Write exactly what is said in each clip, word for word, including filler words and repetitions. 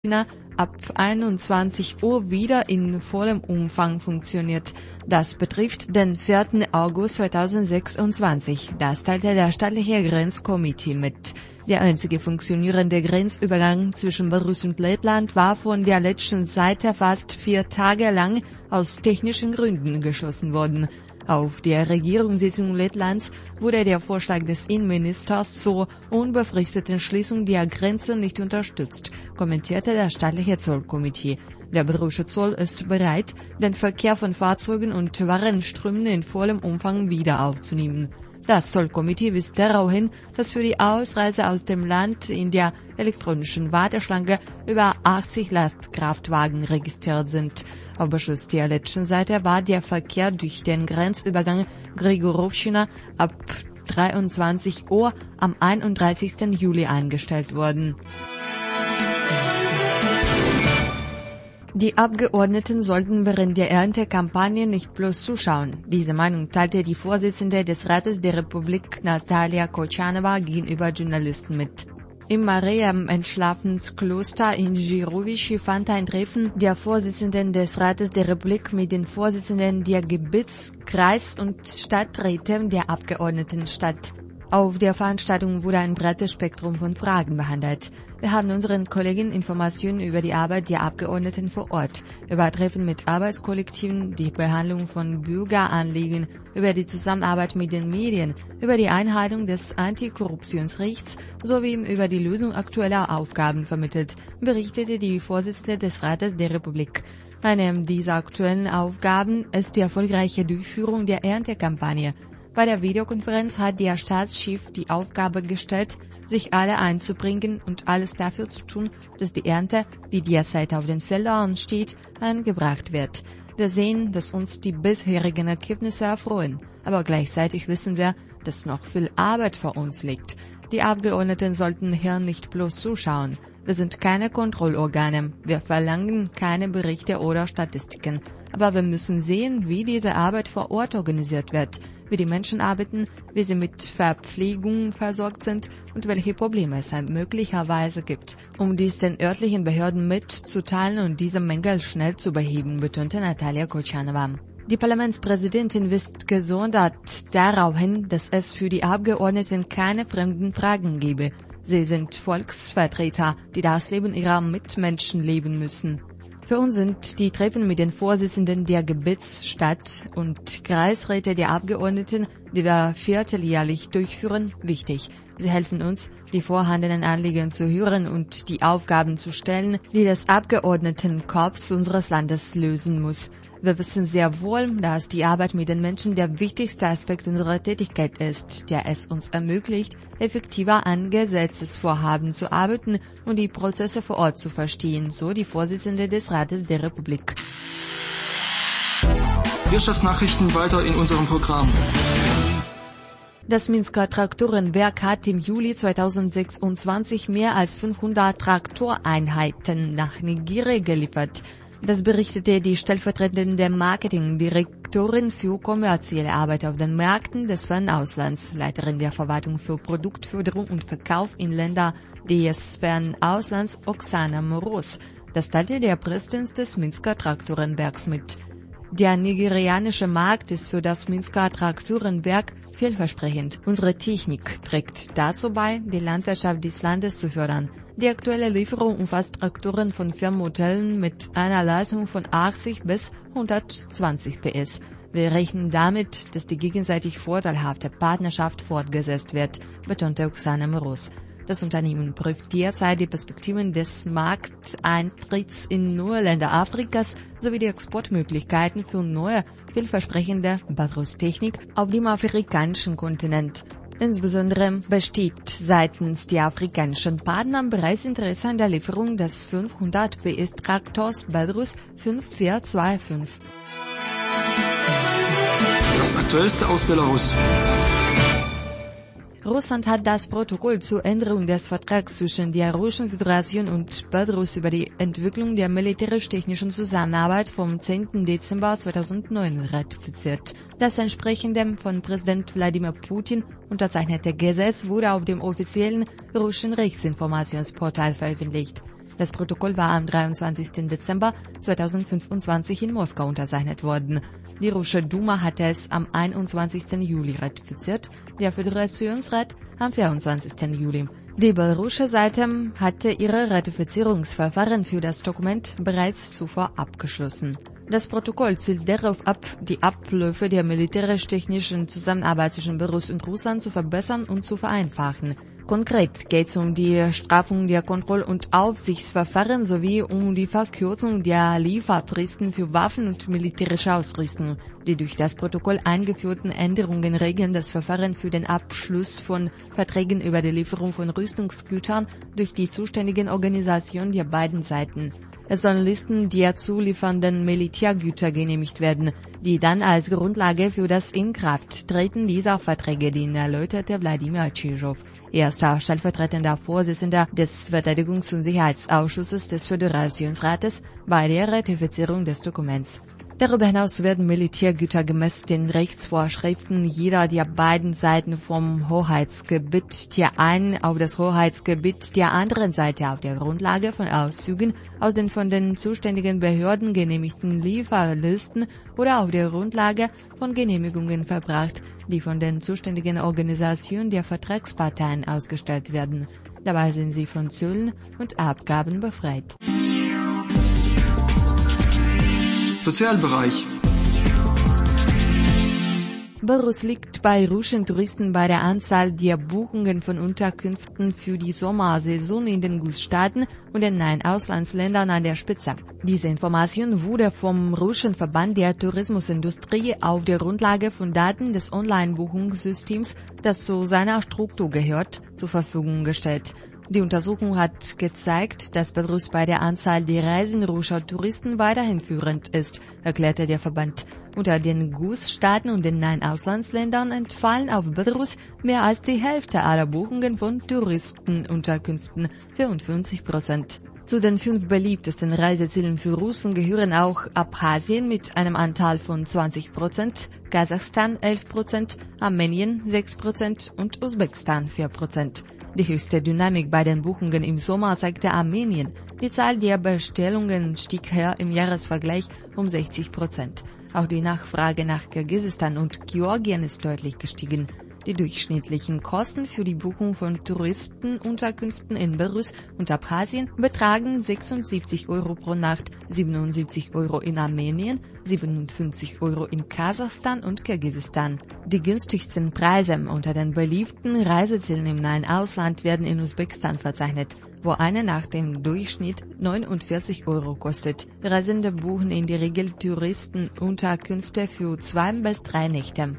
China ab einundzwanzig Uhr wieder in vollem Umfang funktioniert. Das betrifft den vierten August zweitausendsechsundzwanzig. Das teilte der staatliche Grenzkomitee mit. Der einzige funktionierende Grenzübergang zwischen Belarus und Lettland war von der letzten Seite fast vier Tage lang aus technischen Gründen geschlossen worden. Auf der Regierungssitzung Lettlands wurde der Vorschlag des Innenministers zur unbefristeten Schließung der Grenze nicht unterstützt, kommentierte das staatliche Zollkomitee. Der belarussische Zoll ist bereit, den Verkehr von Fahrzeugen und Warenströmen in vollem Umfang wieder aufzunehmen. Das Zollkomitee wies darauf hin, dass für die Ausreise aus dem Land in der elektronischen Warteschlange über achtzig Lastkraftwagen registriert sind. Auf Beschluss der letzten Seite war der Verkehr durch den Grenzübergang Grigorowschina ab dreiundzwanzig Uhr am einunddreißigsten Juli eingestellt worden. Die Abgeordneten sollten während der Erntekampagne nicht bloß zuschauen. Diese Meinung teilte die Vorsitzende des Rates der Republik Natalia Kochanova gegenüber Journalisten mit. Im Mariam-Entschlafenskloster in Jirowice fand ein Treffen der Vorsitzenden des Rates der Republik mit den Vorsitzenden der Gebiets-, Kreis- und Stadträte der Abgeordneten statt. Auf der Veranstaltung wurde ein breites Spektrum von Fragen behandelt. Wir haben unseren Kollegen Informationen über die Arbeit der Abgeordneten vor Ort, über Treffen mit Arbeitskollektiven, die Behandlung von Bürgeranliegen, über die Zusammenarbeit mit den Medien, über die Einhaltung des Antikorruptionsrechts sowie über die Lösung aktueller Aufgaben vermittelt, berichtete die Vorsitzende des Rates der Republik. Eine dieser aktuellen Aufgaben ist die erfolgreiche Durchführung der Erntekampagne. Bei der Videokonferenz hat der Staatschef die Aufgabe gestellt, sich alle einzubringen und alles dafür zu tun, dass die Ernte, die derzeit auf den Feldern steht, eingebracht wird. Wir sehen, dass uns die bisherigen Ergebnisse erfreuen, aber gleichzeitig wissen wir, dass noch viel Arbeit vor uns liegt. Die Abgeordneten sollten hier nicht bloß zuschauen. Wir sind keine Kontrollorgane, wir verlangen keine Berichte oder Statistiken. Aber wir müssen sehen, wie diese Arbeit vor Ort organisiert wird, wie die Menschen arbeiten, wie sie mit Verpflegung versorgt sind und welche Probleme es möglicherweise gibt, um dies den örtlichen Behörden mitzuteilen und diese Mängel schnell zu beheben, betonte Natalia Kochanova. Die Parlamentspräsidentin wies gesondert darauf hin, dass es für die Abgeordneten keine fremden Fragen gebe. Sie sind Volksvertreter, die das Leben ihrer Mitmenschen leben müssen. Für uns sind die Treffen mit den Vorsitzenden der Gebiets-, Stadt- und Kreisräte der Abgeordneten, die wir vierteljährlich durchführen, wichtig. Sie helfen uns, die vorhandenen Anliegen zu hören und die Aufgaben zu stellen, die das Abgeordnetenkorps unseres Landes lösen muss. Wir wissen sehr wohl, dass die Arbeit mit den Menschen der wichtigste Aspekt unserer Tätigkeit ist, der es uns ermöglicht, effektiver an Gesetzesvorhaben zu arbeiten und die Prozesse vor Ort zu verstehen, so die Vorsitzende des Rates der Republik. Wirtschaftsnachrichten weiter in unserem Programm. Das Minsker Traktorenwerk hat im Juli zweitausendsechsundzwanzig mehr als fünfhundert Traktoreinheiten nach Nigeria geliefert. Das berichtete die stellvertretende Marketingdirektorin für kommerzielle Arbeit auf den Märkten des Fernauslands, Leiterin der Verwaltung für Produktförderung und Verkauf in Länder des Fernauslands, Oksana Moros. Das teilte der Präsident des Minsker Traktorenwerks mit. Der nigerianische Markt ist für das Minsker Traktorenwerk vielversprechend. Unsere Technik trägt dazu bei, die Landwirtschaft des Landes zu fördern. Die aktuelle Lieferung umfasst Traktoren von Firmenmodellen mit einer Leistung von achtzig bis hundertzwanzig P S. Wir rechnen damit, dass die gegenseitig vorteilhafte Partnerschaft fortgesetzt wird, betonte Oksana Moros. Das Unternehmen prüft derzeit die Perspektiven des Markteintritts in neue Länder Afrikas sowie die Exportmöglichkeiten für neue, vielversprechende Belarus-Technik auf dem afrikanischen Kontinent. Insbesondere besteht seitens der afrikanischen Partner bereits Interesse an der Lieferung des fünfhundert P S Traktors Belarus fünf vier zwei fünf. Das Aktuellste aus Belarus. Russland hat das Protokoll zur Änderung des Vertrags zwischen der Russischen Föderation und Belarus über die Entwicklung der militärisch-technischen Zusammenarbeit vom zehnten Dezember zweitausendneun ratifiziert. Das entsprechende von Präsident Wladimir Putin unterzeichnete Gesetz wurde auf dem offiziellen russischen Rechtsinformationsportal veröffentlicht. Das Protokoll war am dreiundzwanzigsten Dezember zweitausendfünfundzwanzig in Moskau unterzeichnet worden. Die russische Duma hatte es am einundzwanzigsten Juli ratifiziert, der Föderationsrat am vierundzwanzigsten Juli. Die belarussische Seite hatte ihre Ratifizierungsverfahren für das Dokument bereits zuvor abgeschlossen. Das Protokoll zielt darauf ab, die Abläufe der militärisch-technischen Zusammenarbeit zwischen Belarus und Russland zu verbessern und zu vereinfachen. Konkret geht es um die Straffung der Kontroll- und Aufsichtsverfahren sowie um die Verkürzung der Lieferfristen für Waffen und militärische Ausrüstung. Die durch das Protokoll eingeführten Änderungen regeln das Verfahren für den Abschluss von Verträgen über die Lieferung von Rüstungsgütern durch die zuständigen Organisationen der beiden Seiten. Es sollen Listen der zuliefernden Militärgüter genehmigt werden, die dann als Grundlage für das Inkrafttreten dieser Verträge dienen, erläuterte Wladimir Tschischow, erster stellvertretender Vorsitzender des Verteidigungs- und Sicherheitsausschusses des Föderationsrates, bei der Ratifizierung des Dokuments. Darüber hinaus werden Militärgüter gemäß den Rechtsvorschriften jeder der beiden Seiten vom Hoheitsgebiet der einen auf das Hoheitsgebiet der anderen Seite auf der Grundlage von Auszügen aus den von den zuständigen Behörden genehmigten Lieferlisten oder auf der Grundlage von Genehmigungen verbracht, die von den zuständigen Organisationen der Vertragsparteien ausgestellt werden. Dabei sind sie von Zöllen und Abgaben befreit. Sozialbereich. Belarus liegt bei russischen Touristen bei der Anzahl der Buchungen von Unterkünften für die Sommersaison in den G U S-Staaten und den neuen Auslandsländern an der Spitze. Diese Information wurde vom russischen Verband der Tourismusindustrie auf der Grundlage von Daten des Online-Buchungssystems, das zu seiner Struktur gehört, zur Verfügung gestellt. Die Untersuchung hat gezeigt, dass Belarus bei der Anzahl der Reisen russischer Touristen weiterhin führend ist, erklärte der Verband. Unter den G U S-Staaten und den neuen Auslandsländern entfallen auf Belarus mehr als die Hälfte aller Buchungen von Touristenunterkünften, vierundfünfzig Prozent. Zu den fünf beliebtesten Reisezielen für Russen gehören auch Abchasien mit einem Anteil von zwanzig Prozent, Kasachstan elf Prozent, Armenien sechs Prozent und Usbekistan vier Prozent. Die höchste Dynamik bei den Buchungen im Sommer zeigte Armenien. Die Zahl der Bestellungen stieg her im Jahresvergleich um sechzig Prozent. Auch die Nachfrage nach Kirgisistan und Georgien ist deutlich gestiegen. Die durchschnittlichen Kosten für die Buchung von Touristenunterkünften in Belarus und Abchasien betragen sechsundsiebzig Euro pro Nacht, siebenundsiebzig Euro in Armenien, siebenundfünfzig Euro in Kasachstan und Kirgisistan. Die günstigsten Preise unter den beliebten Reisezielen im nahen Ausland werden in Usbekistan verzeichnet, wo eine Nacht im Durchschnitt neunundvierzig Euro kostet. Reisende buchen in der Regel Touristenunterkünfte für zwei bis drei Nächte.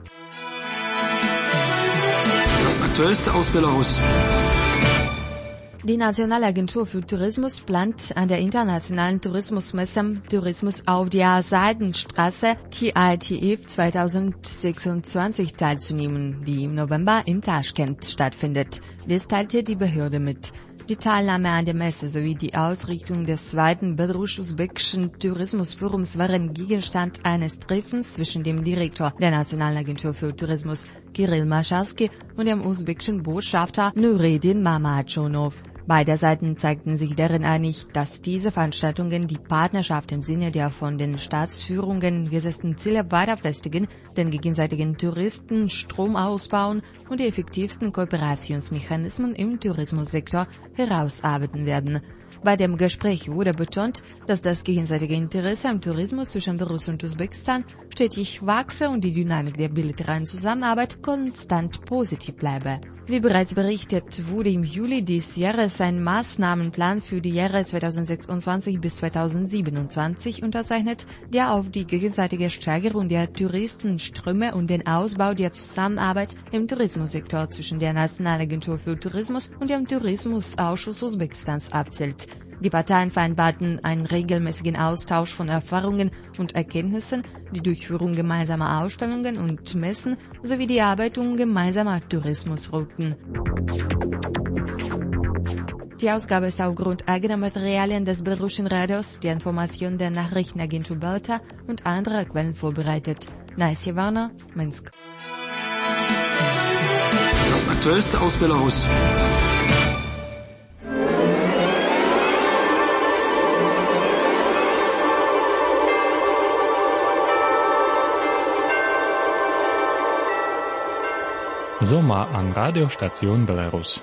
Das Aktuellste aus Belarus. Die Nationalagentur für Tourismus plant an der internationalen Tourismusmesse Tourismus auf der Seidenstraße T I T F zweitausendsechsundzwanzig teilzunehmen, die im November in Taschkent stattfindet. Dies teilte die Behörde mit. Die Teilnahme an der Messe sowie die Ausrichtung des zweiten belarussisch-usbekischen Tourismusforums waren Gegenstand eines Treffens zwischen dem Direktor der Nationalagentur für Tourismus, Kirill Mascharski, und dem usbekischen Botschafter Nureddin Mamadjonov. Beide Seiten zeigten sich darin einig, dass diese Veranstaltungen die Partnerschaft im Sinne der von den Staatsführungen gesetzten Ziele weiter festigen, den gegenseitigen Touristenstrom ausbauen und die effektivsten Kooperationsmechanismen im Tourismussektor herausarbeiten werden. Bei dem Gespräch wurde betont, dass das gegenseitige Interesse am Tourismus zwischen Belarus und Usbekistan stetig wachse und die Dynamik der bilateralen Zusammenarbeit konstant positiv bleibe. Wie bereits berichtet, wurde im Juli dieses Jahres ein Maßnahmenplan für die Jahre zweitausendsechsundzwanzig bis zweitausendsiebenundzwanzig unterzeichnet, der auf die gegenseitige Steigerung der Touristenströme und den Ausbau der Zusammenarbeit im Tourismussektor zwischen der Nationalagentur für Tourismus und dem Tourismusausschuss Usbekistans abzielt. Die Parteien vereinbarten einen regelmäßigen Austausch von Erfahrungen und Erkenntnissen, die Durchführung gemeinsamer Ausstellungen und Messen sowie die Erarbeitung gemeinsamer Tourismusrouten. Die Ausgabe ist aufgrund eigener Materialien des belarussischen Radios, der Information der Nachrichtenagentur Belta und anderer Quellen vorbereitet. Naisje Warner, Minsk. Das Aktuellste aus Belarus. Zomer an Radiostation Belarus.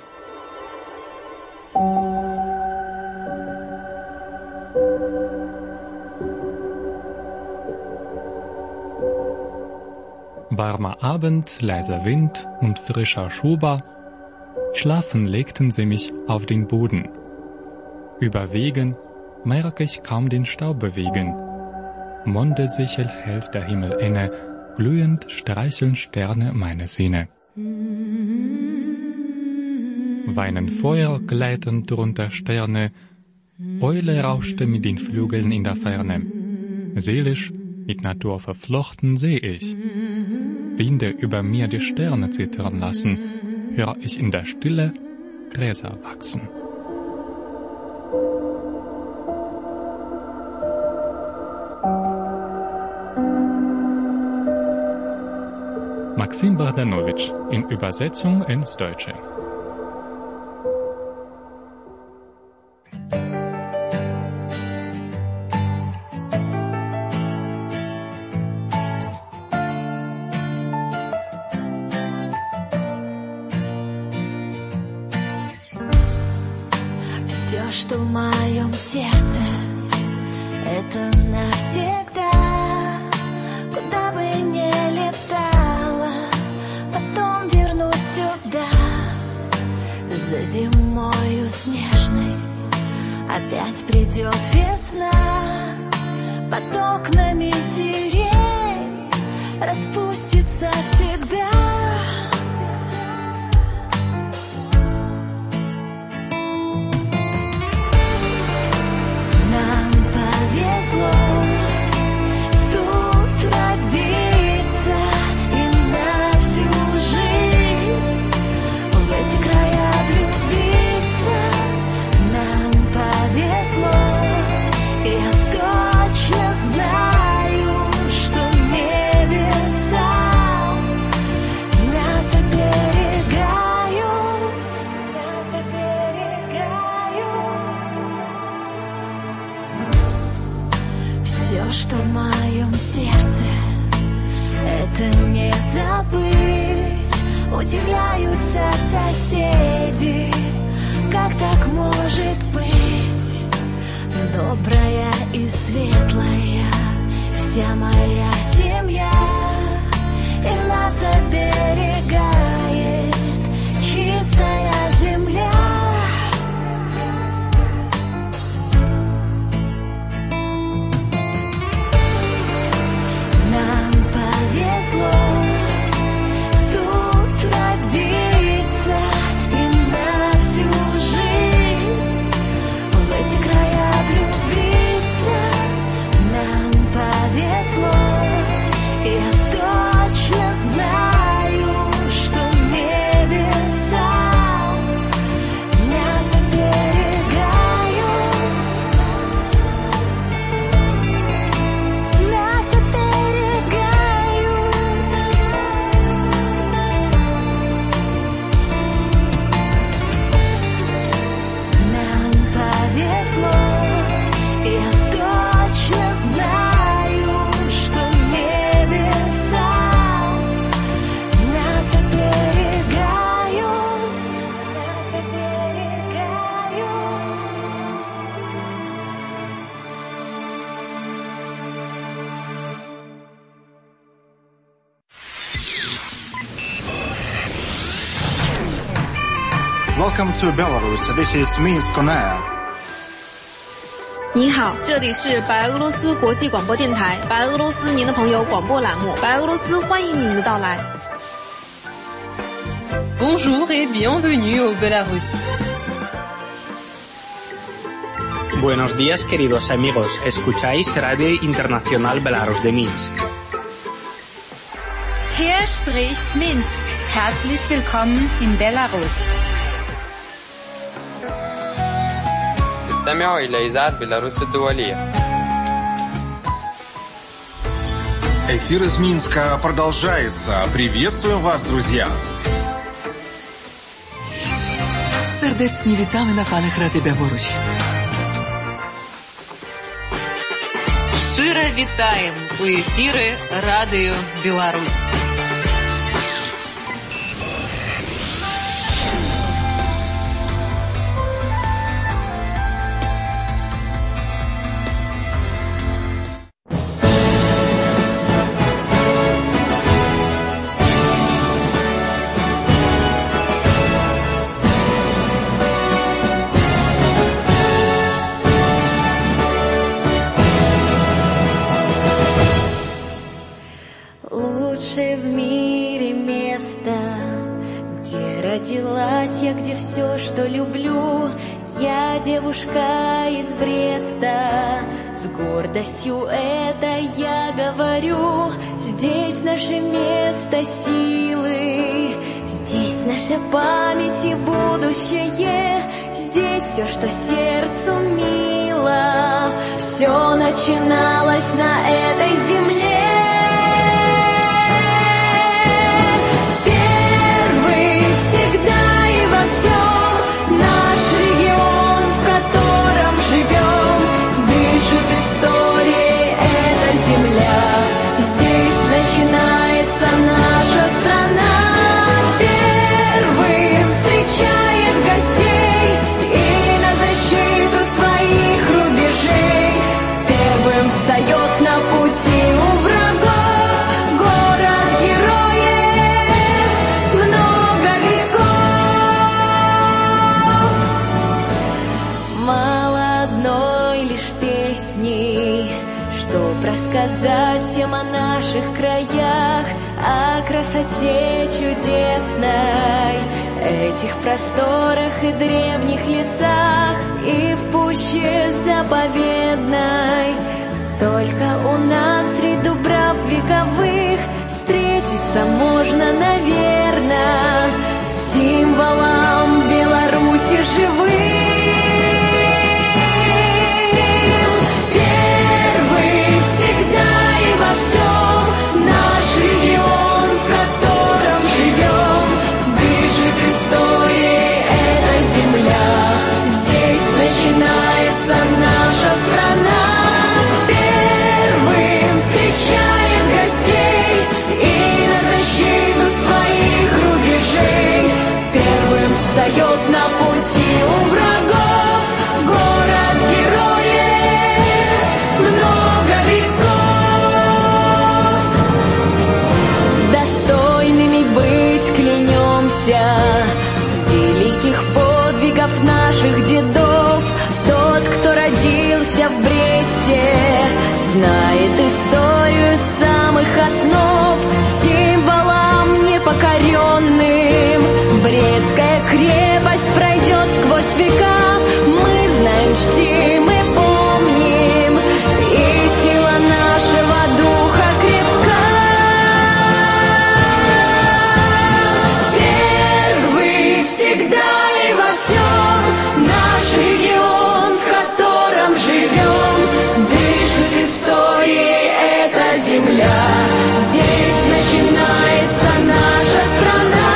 Warmer Abend, leiser Wind und frischer Schuber. Schlafen legten sie mich auf den Boden. Über Wegen merke ich kaum den Staub bewegen. Mondesichel hält der Himmel inne, glühend streicheln Sterne meine Sinne. Weinen Feuer gleiten drunter Sterne, Eule rauschte mit den Flügeln in der Ferne. Seelisch, mit Natur verflochten seh ich. Winde über mir die Sterne zittern lassen, hör ich in der Stille Gräser wachsen. Maxim Bogdanowitsch in Übersetzung ins Deutsche. Все, что в моем сердце, это навсегда. Куда бы ни летала, потом вернусь сюда. За зимою снежной опять придет весна. Под окнами сирень распустится всегда. Нам повезло тут родиться и на всю жизнь в эти края влюбиться. Нам повезло, и я точно знаю, что небеса нас оберегают, нас оберегают. Все, что в моем сердце, это не забыть. Удивляются соседи, как так может быть. Добрая и светлая вся моя семья, и нас оберегает чистая земля. Нам повезло тут родиться и на всю жизнь в эти края влюбиться. Нам повезло, и я точно знаю, что небеса нас оберегают, нас оберегают. Нам повезло, и я точно знаю, что небеса нас оберегают, нас оберегают. Welcome to Belarus. This is Minsk on Air. 你好，这里是白俄罗斯国际广播电台白俄罗斯您的朋友广播栏目，白俄罗斯欢迎您的到来。 Bonjour et bienvenue au Belarus. Buenos días, queridos amigos. Escucháis Radio Internacional Belarus de Minsk. Hier spricht Minsk. Herzlich willkommen in Belarus. استمعوا إلى إذاعة بيلاروس الدولية. Эфир из Минска продолжается. Приветствуем вас, друзья. Serdecznie witamy na falach Rady Białoruś. Щиро вітаємо у ефірі Радіо Білорусь. все, что люблю. Я девушка из Бреста, с гордостью это я говорю. Здесь наше место силы, здесь наша память и будущее. Здесь все, что сердцу мило, все начиналось на этой земле. Первый всегда и во всем наш регион, в котором живем, дышит историей эта земля. Здесь начинается наша страна. Первым встречает гостей и на защиту своих рубежей. Первым встает на пути у врагов город-героев. Много веков. Мало одной лишь песни, чтоб рассказать всем о наших краях, о красоте чудесной, этих просторах и древних лесах, и в пуще заповедной. Только у нас среди дубрав вековых встретиться можно, наверно, с символом Беларуси живым. Первый всегда и во всем наш регион, в котором живем, дышит историей эта земля. Здесь начинается наша страна. Первым встречает гостей и на защиту своих рубежей. Первым встает на пути у врагов город-героев. Много веков. Достойными быть клянемся великих подвигов наших дедов. Тот, кто родился в Бресте, знает историю с самых основ. Символом непокоренным Брестская крепость пройдет сквозь века. Мы знаем, чтим и помним, и сила нашего духа крепка. Первый всегда и во всем наш регион, в котором живем, дышит историей эта земля. Здесь начинается наша страна.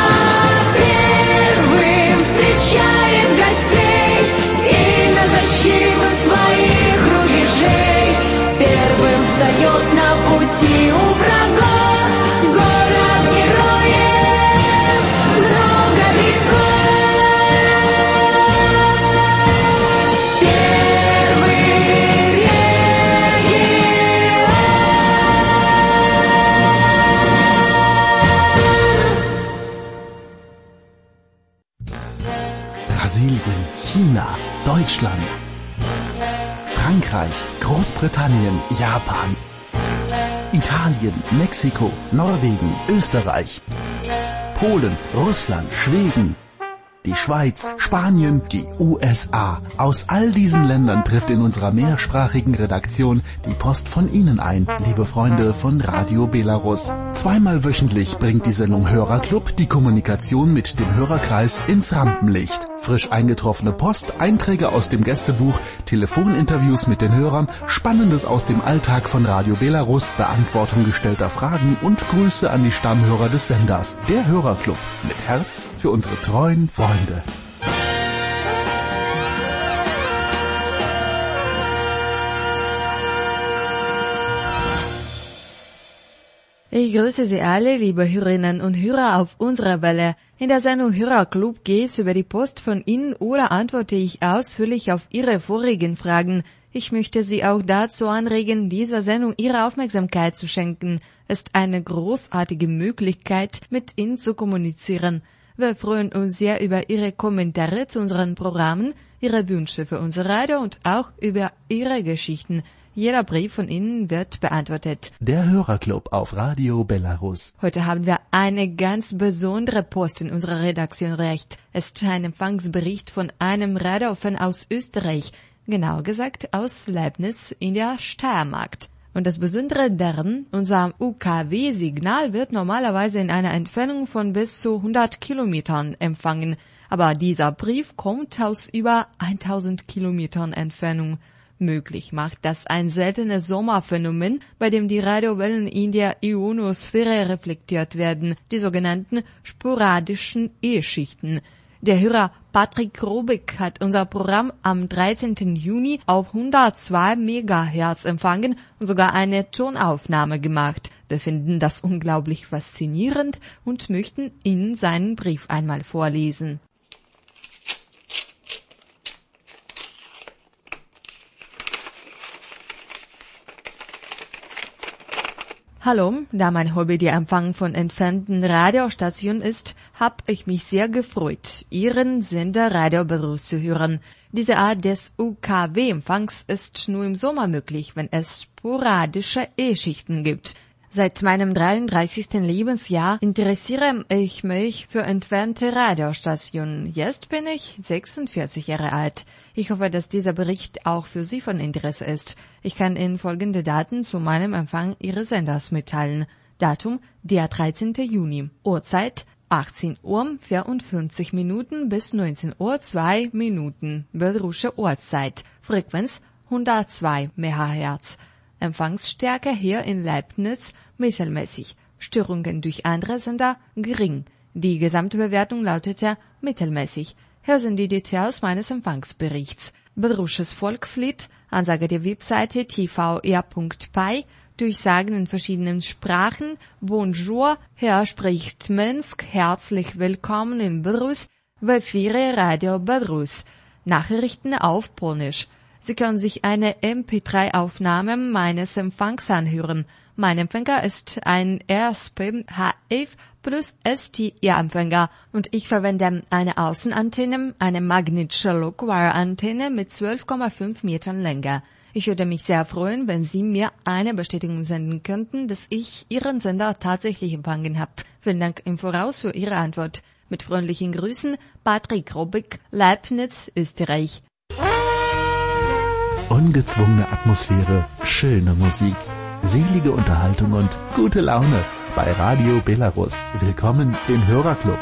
Первым встречает гостей и на защиту своих рубежей. Первым встает на пути у врагов город-героев. Много веков. Brasilien, China, Deutschland, Frankreich, Großbritannien, Japan, Italien, Mexiko, Norwegen, Österreich, Polen, Russland, Schweden, die Schweiz, Spanien, die U S A. Aus all diesen Ländern trifft in unserer mehrsprachigen Redaktion die Post von Ihnen ein, liebe Freunde von Radio Belarus. Zweimal wöchentlich bringt die Sendung Hörerclub die Kommunikation mit dem Hörerkreis ins Rampenlicht. Frisch eingetroffene Post, Einträge aus dem Gästebuch, Telefoninterviews mit den Hörern, Spannendes aus dem Alltag von Radio Belarus, Beantwortung gestellter Fragen und Grüße an die Stammhörer des Senders. Der Hörerclub mit Herz für unsere treuen Freunde. Ich grüße Sie alle, liebe Hörerinnen und Hörer auf unserer Welle. In der Sendung Hörerclub geht's über die Post von Ihnen oder antworte ich ausführlich auf Ihre vorigen Fragen. Ich möchte Sie auch dazu anregen, dieser Sendung Ihre Aufmerksamkeit zu schenken. Ist eine großartige Möglichkeit, mit Ihnen zu kommunizieren. Wir freuen uns sehr über Ihre Kommentare zu unseren Programmen, Ihre Wünsche für unser Radio und auch über Ihre Geschichten. Jeder Brief von Ihnen wird beantwortet. Der Hörerclub auf Radio Belarus. Heute haben wir eine ganz besondere Post in unserer Redaktion recht. Es ist ein Empfangsbericht von einem Radiofan aus Österreich, genauer gesagt aus Leibniz in der Steiermark. Und das Besondere daran, unser U K W-Signal wird normalerweise in einer Entfernung von bis zu hundert Kilometern empfangen. Aber dieser Brief kommt aus über tausend Kilometern Entfernung. Möglich macht das ein seltenes Sommerphänomen, bei dem die Radiowellen in der Ionosphäre reflektiert werden, die sogenannten sporadischen E-Schichten. Der Hörer Patrick Robik hat unser Programm am dreizehnten Juni auf hundertzwei Megahertz empfangen und sogar eine Tonaufnahme gemacht. Wir finden das unglaublich faszinierend und möchten Ihnen seinen Brief einmal vorlesen. Hallo, da mein Hobby der Empfang von entfernten Radiostationen ist, hab ich mich sehr gefreut, Ihren Sender Radio Belarus zu hören. Diese Art des U K W-Empfangs ist nur im Sommer möglich, wenn es sporadische E-Schichten gibt. Seit meinem dreiunddreißigsten Lebensjahr interessiere ich mich für entfernte Radiostationen. Jetzt bin ich sechsundvierzig Jahre alt. Ich hoffe, dass dieser Bericht auch für Sie von Interesse ist. Ich kann Ihnen folgende Daten zu meinem Empfang Ihres Senders mitteilen. Datum, der dreizehnten Juni. Uhrzeit, achtzehn Uhr vierundfünfzig Minuten bis neunzehn Uhr zwei Minuten. Belarusche Ortszeit. Frequenz hundertzwei Megahertz. Empfangsstärke hier in Leibniz mittelmäßig. Störungen durch andere Sender gering. Die gesamte Bewertung lautete mittelmäßig. Hier sind die Details meines Empfangsberichts. Belarusches Volkslied, Ansage der Webseite t v r punkt p y, Durchsagen in verschiedenen Sprachen. Bonjour, hier spricht Minsk, herzlich willkommen in Belarus, w Efirze Radio Belarus. Nachrichten auf Polnisch. Sie können sich eine M P drei Aufnahme meines Empfangs anhören. Mein Empfänger ist ein R S P H F plus S T R-Empfänger und ich verwende eine Außenantenne, eine magnetische Lockwire-Antenne mit zwölf Komma fünf Metern Länge. Ich würde mich sehr freuen, wenn Sie mir eine Bestätigung senden könnten, dass ich Ihren Sender tatsächlich empfangen habe. Vielen Dank im Voraus für Ihre Antwort. Mit freundlichen Grüßen, Patrick Robik, Leibniz, Österreich. Ungezwungene Atmosphäre, schöne Musik, selige Unterhaltung und gute Laune bei Radio Belarus. Willkommen im Hörerclub.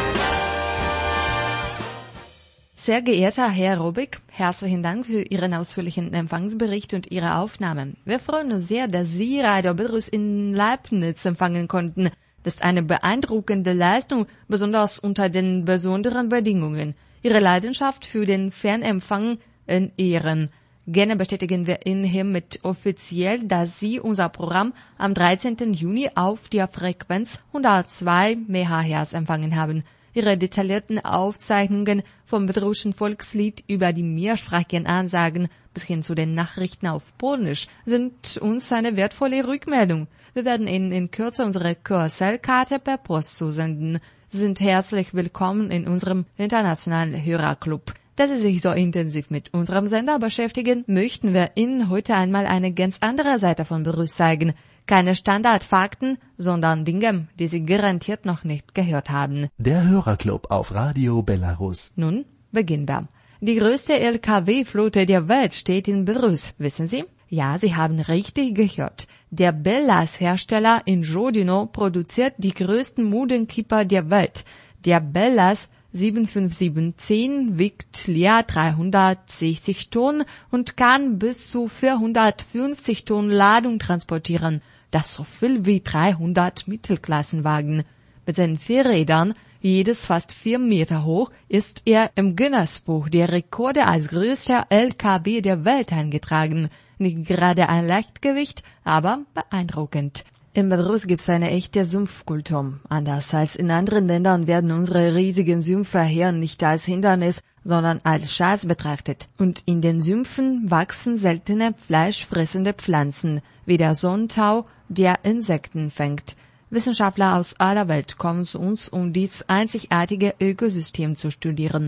Sehr geehrter Herr Robik, herzlichen Dank für Ihren ausführlichen Empfangsbericht und Ihre Aufnahme. Wir freuen uns sehr, dass Sie Radio Belarus in Leibniz empfangen konnten. Das ist eine beeindruckende Leistung, besonders unter den besonderen Bedingungen. Ihre Leidenschaft für den Fernempfang in Ehren. Gerne bestätigen wir Ihnen hiermit offiziell, dass Sie unser Programm am dreizehnten Juni auf der Frequenz hundertzwei Megahertz empfangen haben. Ihre detaillierten Aufzeichnungen vom belarussischen Volkslied über die mehrsprachigen Ansagen bis hin zu den Nachrichten auf Polnisch sind uns eine wertvolle Rückmeldung. Wir werden Ihnen in Kürze unsere Q S L-Karte per Post zusenden. Sie sind herzlich willkommen in unserem internationalen Hörerclub. Da Sie sich so intensiv mit unserem Sender beschäftigen, möchten wir Ihnen heute einmal eine ganz andere Seite von Belarus zeigen. Keine Standardfakten, sondern Dinge, die Sie garantiert noch nicht gehört haben. Der Hörerclub auf Radio Belarus. Nun beginnen wir. Die größte L K W-Flotte der Welt steht in Belarus, wissen Sie? Ja, Sie haben richtig gehört. Der Bellas-Hersteller in Žodino produziert die größten Modenkipper der Welt. Der Bellas sieben fünf sieben zehn wiegt leer dreihundertsechzig Tonnen und kann bis zu vierhundertfünfzig Tonnen Ladung transportieren. Das ist so viel wie dreihundert Mittelklassenwagen. Mit seinen vier Rädern, jedes fast vier Meter hoch, ist er im Guinness-Buch der Rekorde als größter L K W der Welt eingetragen. Nicht gerade ein Leichtgewicht, aber beeindruckend. In Belarus gibt's eine echte Sumpfkultur. Anders als in anderen Ländern werden unsere riesigen Sümpfe hier nicht als Hindernis, sondern als Schatz betrachtet. Und in den Sümpfen wachsen seltene fleischfressende Pflanzen, wie der Sonnentau, der Insekten fängt. Wissenschaftler aus aller Welt kommen zu uns, um dies einzigartige Ökosystem zu studieren.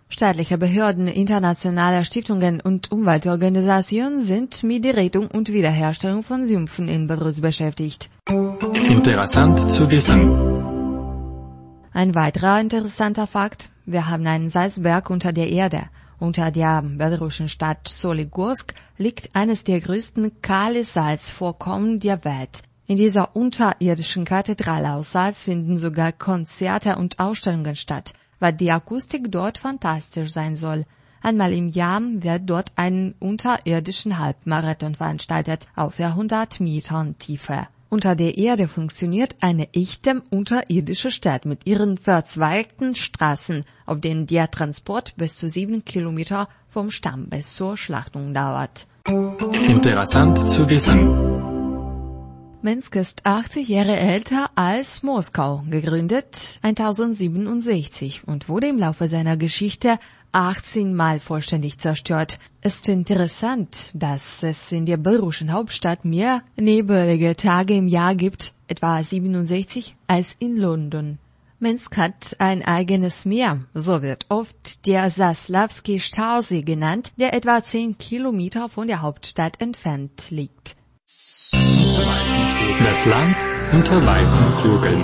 Staatliche Behörden, internationale Stiftungen und Umweltorganisationen sind mit der Rettung und Wiederherstellung von Sümpfen in Belarus beschäftigt. Interessant zu wissen. Ein weiterer interessanter Fakt: Wir haben einen Salzberg unter der Erde. Unter der belarussischen Stadt Soligorsk liegt eines der größten kahle Salzvorkommen der Welt. In dieser unterirdischen Kathedrale aus Salz finden sogar Konzerte und Ausstellungen statt, weil die Akustik dort fantastisch sein soll. Einmal im Jahr wird dort ein unterirdischen Halbmarathon veranstaltet, auf vierhundert Metern Tiefe. Unter der Erde funktioniert eine echte unterirdische Stadt mit ihren verzweigten Straßen, auf denen der Transport bis zu sieben Kilometer vom Stamm bis zur Schlachtung dauert. Interessant zu wissen. Minsk ist achtzig Jahre älter als Moskau, gegründet tausendsiebenundsechzig und wurde im Laufe seiner Geschichte achtzehn Mal vollständig zerstört. Es ist interessant, dass es in der belarussischen Hauptstadt mehr nebelige Tage im Jahr gibt, etwa siebenundsechzig, als in London. Minsk hat ein eigenes Meer, so wird oft der Zaslavski-Stausee genannt, der etwa zehn Kilometer von der Hauptstadt entfernt liegt. Das Land unter weißen Vögeln.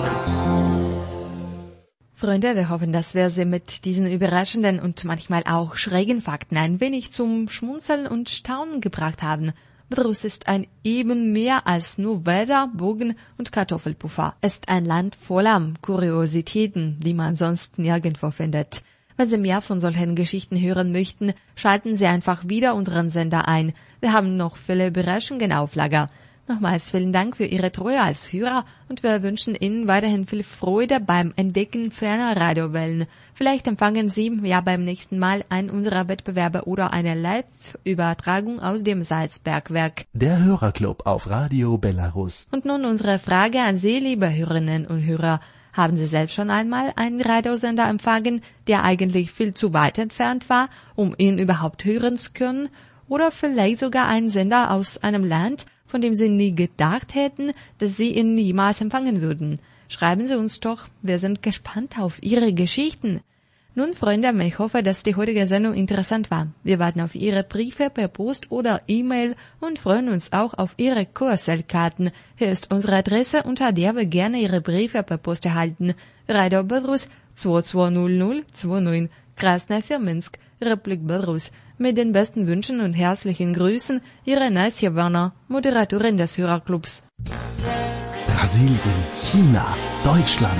Freunde, wir hoffen, dass wir Sie mit diesen überraschenden und manchmal auch schrägen Fakten ein wenig zum Schmunzeln und Staunen gebracht haben. Belarus ist ein eben mehr als nur Wälder, Bogen und Kartoffelpuffer. Es ist ein Land voller Kuriositäten, die man sonst nirgendwo findet. Wenn Sie mehr von solchen Geschichten hören möchten, schalten Sie einfach wieder unseren Sender ein. Wir haben noch viele Überraschungen auf Lager. Nochmals vielen Dank für Ihre Treue als Hörer und wir wünschen Ihnen weiterhin viel Freude beim Entdecken ferner Radiowellen. Vielleicht empfangen Sie ja beim nächsten Mal einen unserer Wettbewerbe oder eine Live-Übertragung aus dem Salzbergwerk. Der Hörerclub auf Radio Belarus. Und nun unsere Frage an Sie, liebe Hörerinnen und Hörer. Haben Sie selbst schon einmal einen Radiosender empfangen, der eigentlich viel zu weit entfernt war, um ihn überhaupt hören zu können? Oder vielleicht sogar einen Sender aus einem Land, von dem Sie nie gedacht hätten, dass Sie ihn niemals empfangen würden? Schreiben Sie uns doch, wir sind gespannt auf Ihre Geschichten. Nun, Freunde, ich hoffe, dass die heutige Sendung interessant war. Wir warten auf Ihre Briefe per Post oder E-Mail und freuen uns auch auf Ihre Q S L-Karten. Hier ist unsere Adresse, unter der wir gerne Ihre Briefe per Post erhalten. Radio Belarus zwei zwei null null zwei neun, Krasnaya für Minsk, Republik Belarus. Mit den besten Wünschen und herzlichen Grüßen, Ihre Nasja Werner, Moderatorin des Hörerclubs. Brasilien, China, Deutschland,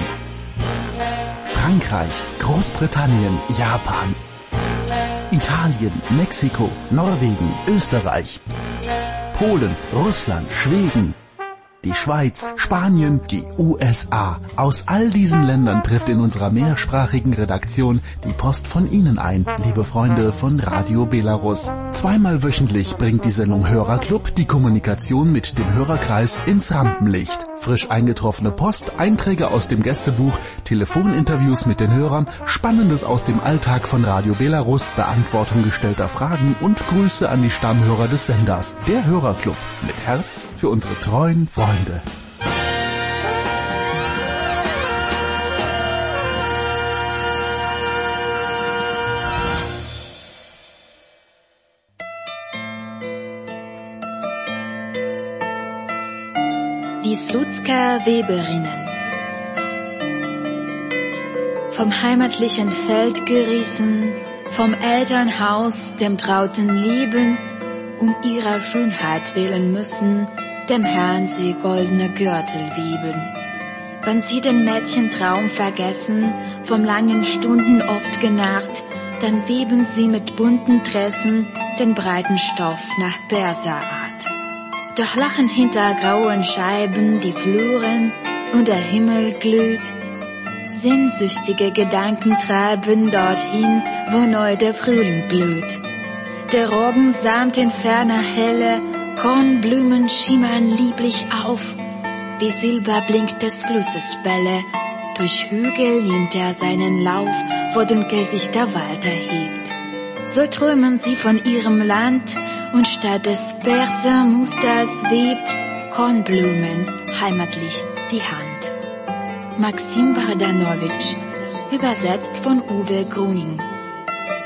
Frankreich, Großbritannien, Japan, Italien, Mexiko, Norwegen, Österreich, Polen, Russland, Schweden, die Schweiz, Spanien, die U S A. Aus all diesen Ländern trifft in unserer mehrsprachigen Redaktion die Post von Ihnen ein, liebe Freunde von Radio Belarus. Zweimal wöchentlich bringt die Sendung Hörerclub die Kommunikation mit dem Hörerkreis ins Rampenlicht. Frisch eingetroffene Post, Einträge aus dem Gästebuch, Telefoninterviews mit den Hörern, Spannendes aus dem Alltag von Radio Belarus, Beantwortung gestellter Fragen und Grüße an die Stammhörer des Senders. Der Hörerclub mit Herz für unsere treuen Freunde. Die Slutsker Weberinnen. Vom heimatlichen Feld gerissen, vom Elternhaus, dem trauten Leben, um ihrer Schönheit willen müssen, dem Herrn sie goldene Gürtel wieben. Wenn sie den Mädchentraum vergessen, vom langen Stunden oft genarrt, dann weben sie mit bunten Tressen den breiten Stoff nach Perserart. Doch lachen hinter grauen Scheiben die Fluren und der Himmel glüht. Sehnsüchtige Gedanken treiben dorthin, wo neu der Frühling blüht. Der Roggen samt in ferner Helle, Kornblumen schimmern lieblich auf. Wie Silber blinkt des Flusses Bälle, durch Hügel nimmt er seinen Lauf, wo dunkel sich der Wald erhebt. So träumen sie von ihrem Land, und statt des Persermusters webt Kornblumen heimatlich die Hand. Maxim Bogdanowitsch, übersetzt von Uwe Gruning.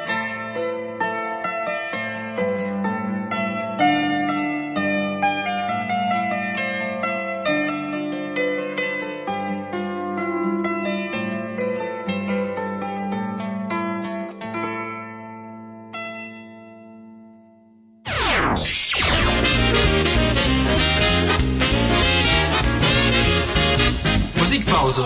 Pause.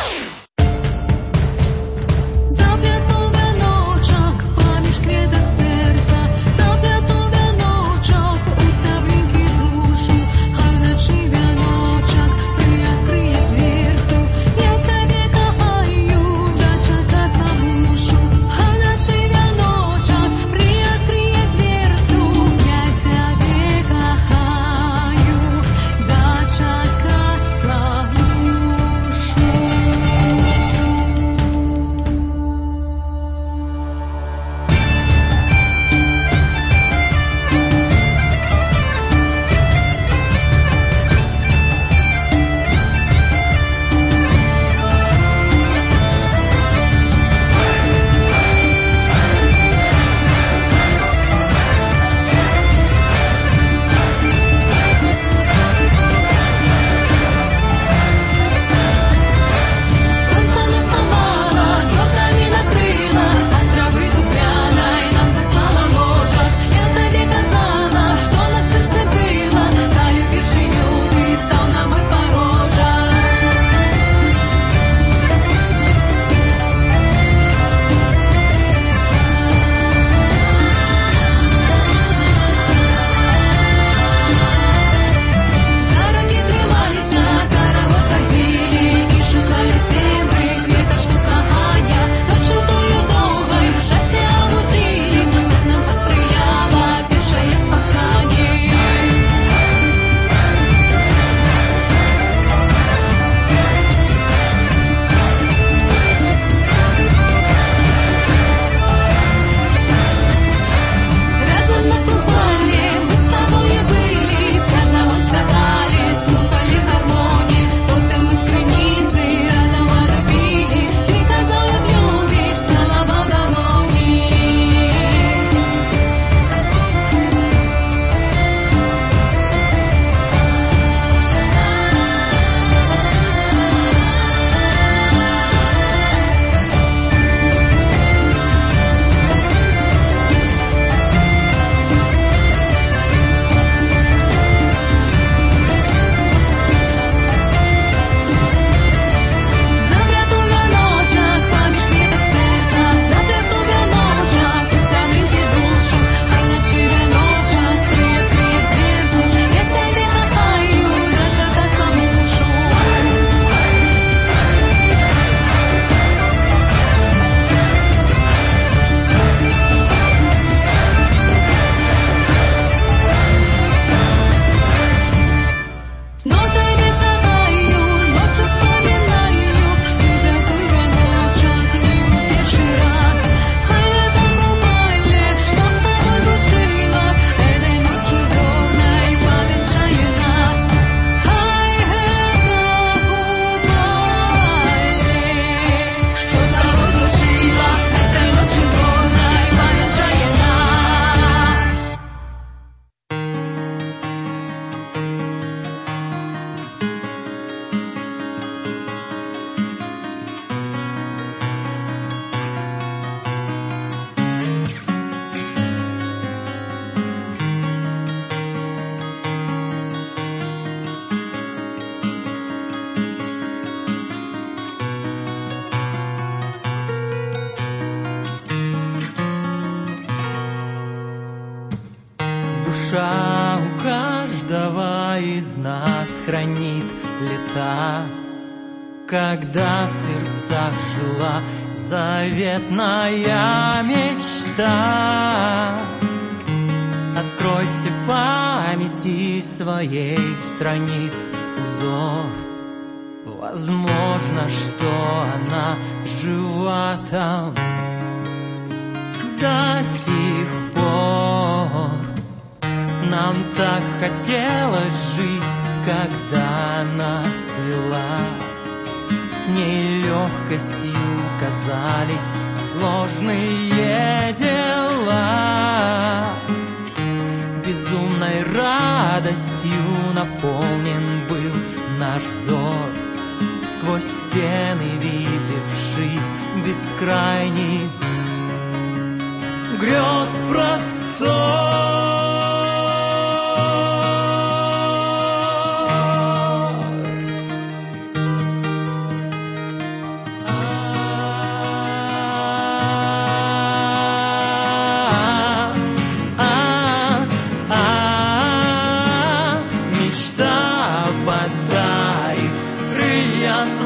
Душа у каждого из нас хранит лета, когда в сердцах жила заветная мечта. Откройте памяти своей страниц узор. Возможно, что она жива там до сих пор. Нам так хотелось жить, когда она цвела. С ней легкостью казались сложные дела. Безумной радостью наполнен был наш взор, сквозь стены видевший бескрайний грез простор.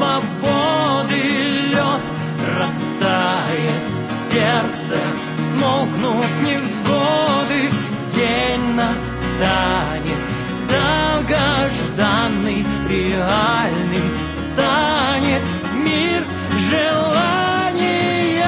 свободы лед растает, сердце смолкнут невзгоды, день настанет, долгожданный, реальным станет мир желания.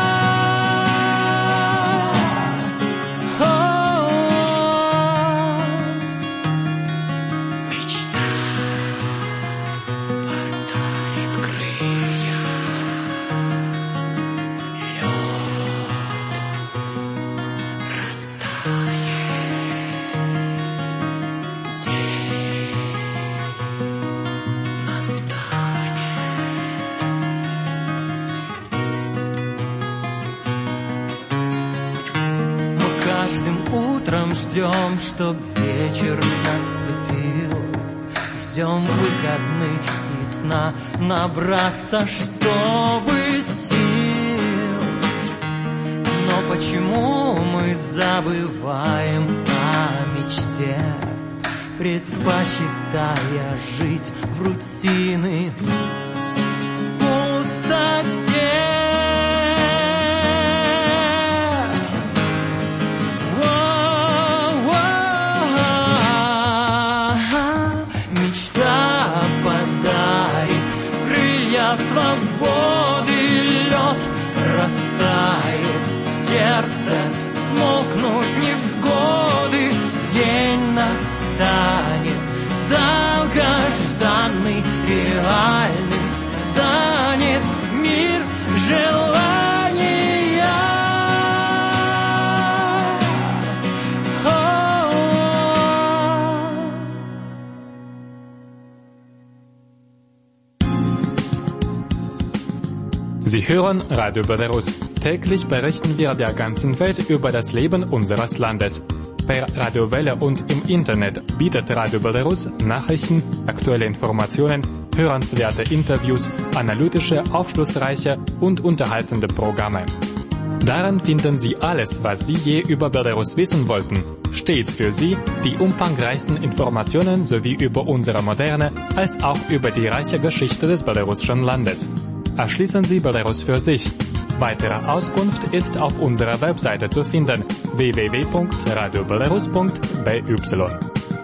Ждем, чтоб вечер наступил, ждем выходных и сна, набраться, чтобы сил. Но почему мы забываем о мечте, предпочитая жить в рутины, пустоте? Свободы лед растает, сердце смолкнут невзгоды, день настанет, долгожданный, реальным станет мир желания. Sie hören Radio Belarus. Täglich berichten wir der ganzen Welt über das Leben unseres Landes. Per Radiowelle und im Internet bietet Radio Belarus Nachrichten, aktuelle Informationen, hörenswerte Interviews, analytische, aufschlussreiche und unterhaltende Programme. Darin finden Sie alles, was Sie je über Belarus wissen wollten. Stets für Sie die umfangreichsten Informationen sowie über unsere moderne als auch über die reiche Geschichte des belarussischen Landes. Erschließen Sie Belarus für sich. Weitere Auskunft ist auf unserer Webseite zu finden w w w punkt radio belarus punkt b y.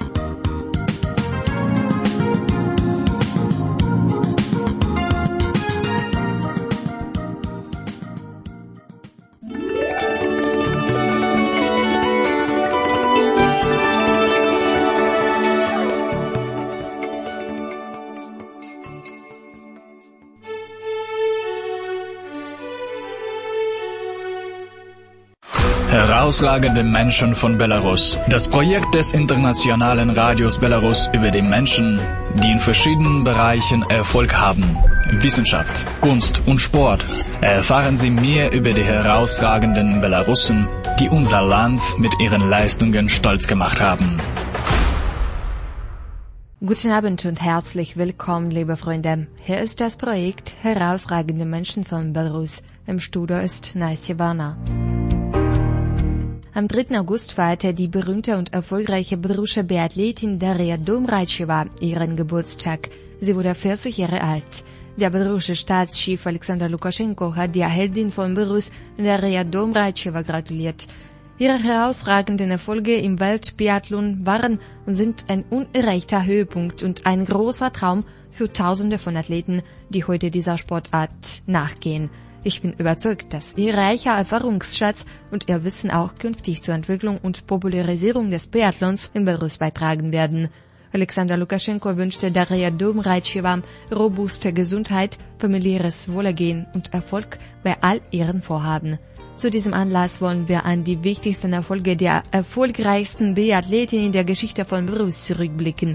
Herausragende Menschen von Belarus. Das Projekt des internationalen Radios Belarus über die Menschen, die in verschiedenen Bereichen Erfolg haben. Wissenschaft, Kunst und Sport. Erfahren Sie mehr über die herausragenden Belarussen, die unser Land mit ihren Leistungen stolz gemacht haben. Guten Abend und herzlich willkommen, liebe Freunde. Hier ist das Projekt Herausragende Menschen von Belarus. Im Studio ist Nasja Warner. Am dritten August feierte die berühmte und erfolgreiche belarussische Biathletin Daria Domracheva ihren Geburtstag. Sie wurde vierzig Jahre alt. Der belarussische Staatschef Alexander Lukaschenko hat der Heldin von Belarus, Daria Domracheva, gratuliert. Ihre herausragenden Erfolge im Weltbiathlon waren und sind ein unerreichter Höhepunkt und ein großer Traum für Tausende von Athleten, die heute dieser Sportart nachgehen. Ich bin überzeugt, dass ihr reicher Erfahrungsschatz und ihr Wissen auch künftig zur Entwicklung und Popularisierung des Biathlons in Belarus beitragen werden. Alexander Lukaschenko wünschte Daria Domracheva robuste Gesundheit, familiäres Wohlergehen und Erfolg bei all ihren Vorhaben. Zu diesem Anlass wollen wir an die wichtigsten Erfolge der erfolgreichsten Biathletin in der Geschichte von Belarus zurückblicken.